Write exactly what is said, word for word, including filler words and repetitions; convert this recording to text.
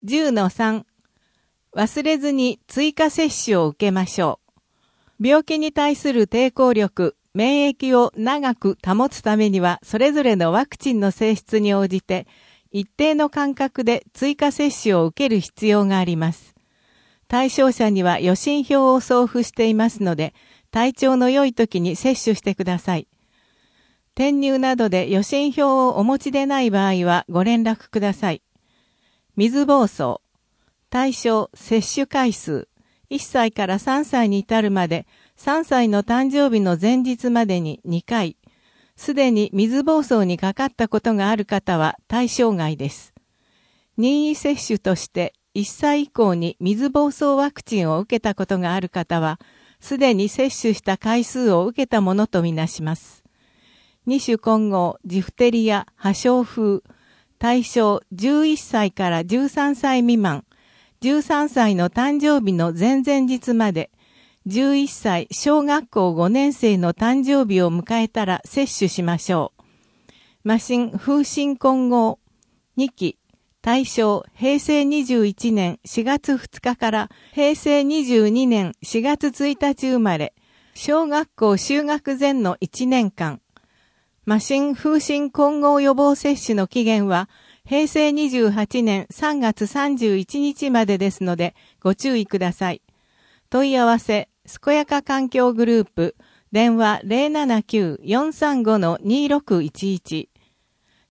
じゅうのさん 忘れずに追加接種を受けましょう。病気に対する抵抗力、免疫を長く保つためには、それぞれのワクチンの性質に応じて、一定の間隔で追加接種を受ける必要があります。対象者には予診票を送付していますので、体調の良い時に接種してください。転入などで予診票をお持ちでない場合はご連絡ください。水疱瘡。対象、接種回数。いっさいからさんさいに至るまで、さんさいの誕生日の前日までににかい。すでに水疱瘡にかかったことがある方は対象外です。任意接種としていっさい以降に水疱瘡ワクチンを受けたことがある方は、すでに接種した回数を受けたものとみなします。二種混合、ジフテリア、破傷風、対象じゅういっさいからじゅうさんさい未満、じゅうさんさいの誕生日の前々日まで、じゅういっさい小学校ごねん生の誕生日を迎えたら接種しましょう。麻疹風疹混合にき、対象へいせいにじゅういちねんしがつふつかからへいせいにじゅうにねんしがつついたち生まれ、小学校就学前のいちねんかん。麻疹風疹混合予防接種の期限はへいせいにじゅうはちねんさんがつさんじゅういちにちまでですのでご注意ください。問い合わせ、すこやか環境グループ、電話 ゼロななきゅう よんさんご にろくいちいち。